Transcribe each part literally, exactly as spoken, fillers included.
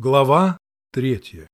Глава третья.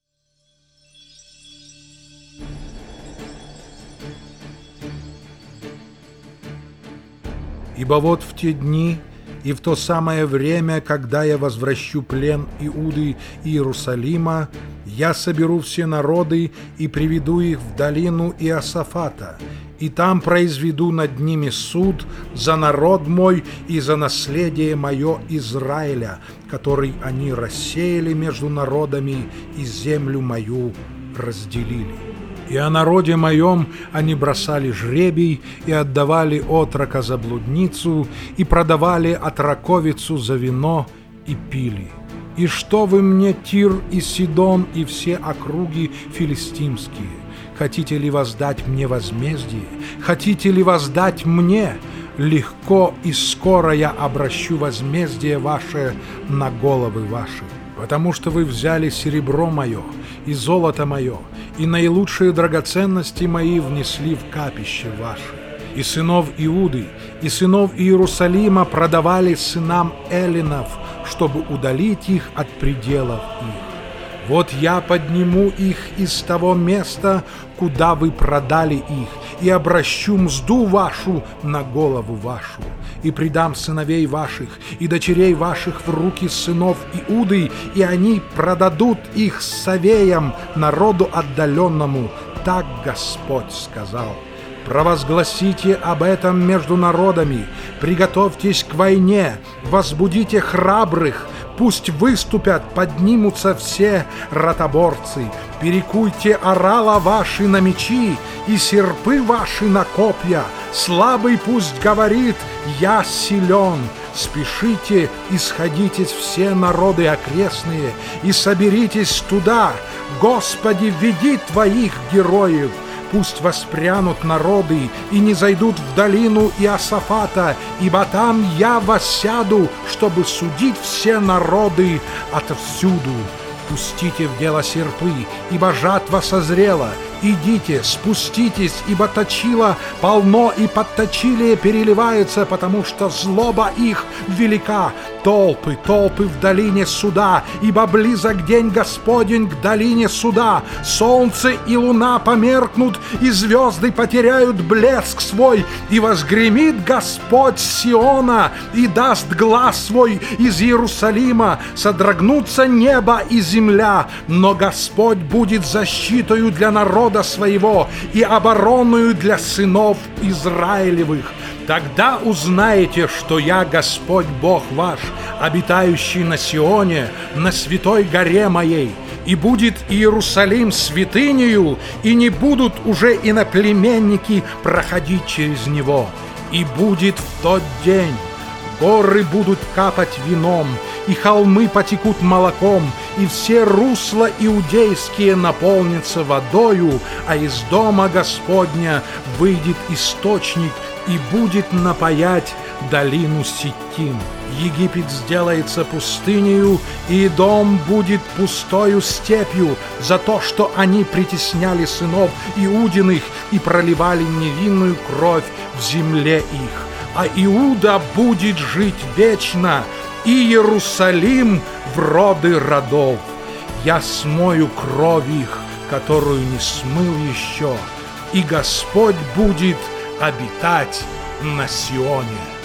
Ибо вот в те дни и в то самое время, когда я возвращу плен Иуды и Иерусалима, я соберу все народы и приведу их в долину Иосафата, и там произведу над ними суд за народ мой и за наследие мое Израиля, который они рассеяли между народами и землю мою разделили. И о народе моем они бросали жребий, и отдавали отрока за блудницу, и продавали отроковицу за вино, и пили. И что вы мне, Тир и Сидон, и все округи филистимские? Хотите ли воздать мне возмездие? Хотите ли воздать мне? Легко и скоро я обращу возмездие ваше на головы ваши. Потому что вы взяли серебро мое и золото мое, и наилучшие драгоценности мои внесли в капище ваше. И сынов Иуды, и сынов Иерусалима продавали сынам эллинов, чтобы удалить их от пределов их. Вот я подниму их из того места, куда вы продали их, и обращу мзду вашу на голову вашу, и предам сыновей ваших и дочерей ваших в руки сынов Иуды, и они продадут их совеям, народу отдаленному. Так Господь сказал. Провозгласите об этом между народами, приготовьтесь к войне, возбудите храбрых, пусть выступят, поднимутся все ротоборцы, перекуйте орала ваши на мечи и серпы ваши на копья, слабый пусть говорит: я силен. Спешите и сходитесь все народы окрестные, и соберитесь туда. Господи, веди твоих героев. Пусть воспрянут народы и не зайдут в долину Иосафата, ибо там я воссяду, чтобы судить все народы отовсюду. Пустите в дело серпы, ибо жатва созрела. Идите, спуститесь, ибо точила полно, и подточилие переливается, потому что злоба их велика. Толпы, толпы в долине суда, ибо близок день Господень к долине суда. Солнце и луна померкнут, и звезды потеряют блеск свой, и возгремит Господь с Сиона, и даст глас свой из Иерусалима. Содрогнутся небо и земля, но Господь будет защитою для народа своего и обороною для сынов Израилевых. Тогда узнаете, что я Господь Бог ваш, обитающий на Сионе, на святой горе моей. И будет Иерусалим святынею, и не будут уже иноплеменники проходить через него. И будет в тот день: горы будут капать вином, и холмы потекут молоком, и все русла иудейские наполнятся водою, а из дома Господня выйдет источник и будет напоять долину Ситим. Египет сделается пустынею, и дом будет пустою степью за то, что они притесняли сынов Иудиных и проливали невинную кровь в земле их. А Иуда будет жить вечно, и Иерусалим в роды родов. Я смою кровь их, которую не смыл еще, и Господь будет обитать на Сионе.